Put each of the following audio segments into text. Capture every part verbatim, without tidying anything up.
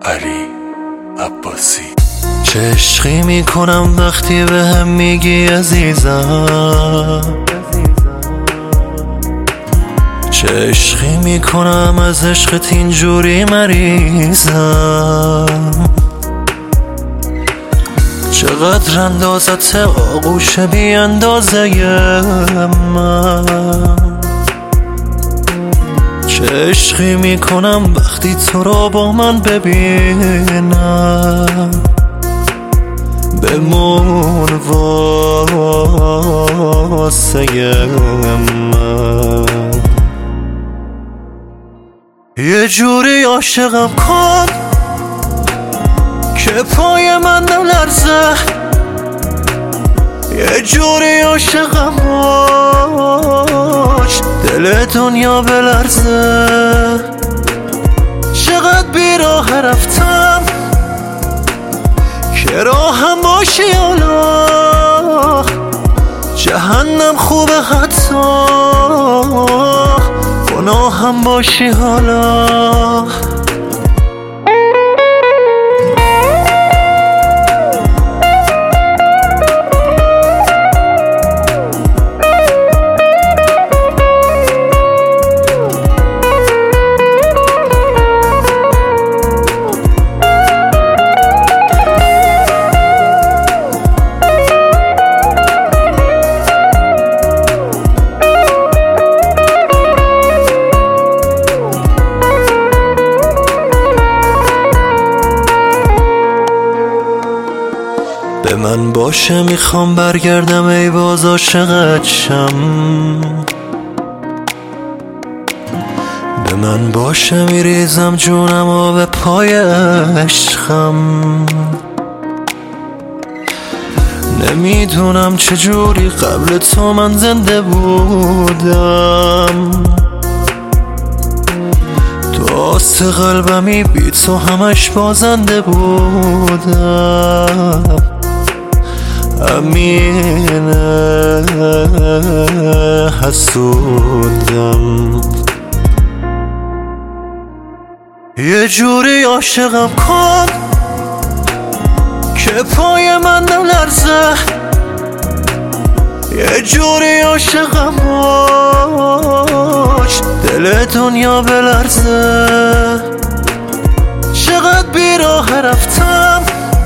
علی عباسی. چه عشقی میکنم وقتی به هم میگی عزیزم، چه عشقی میکنم از عشقت اینجوری مریضم. چقدر اندازت آغوش بی اندازه من، چه عشقی میکنم وقتی تو رو با من ببینم. بمون واسه من، یه جوری عاشقم کن که پای من نلرزه، یه جوری عاشقم باش دل دنیا بلرزه. چقدر بیراه رفتم که راهم باشی حالا، جهنم خوبه حتی گناهم باشی حالا. به من باشه میخوام برگردم ای باز عاشقت شم، به من باشه میریزم جونم و به پای عشقم. نمیدونم چجوری قبل تو من زنده بودم، تو آست قلبمی بی تو همش بازنده بودم. امینه حسودم، یه جوری عاشقم کن که پای من نلرزه، یه جوری عاشقم باش دل دنیا بلرزه. چقدر بیراه رفتم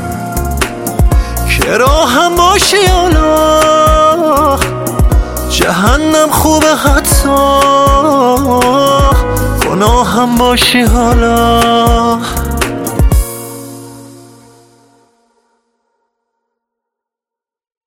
که راهم باشی حالا، جهنم خوبه حتی گناهم باشی حالا.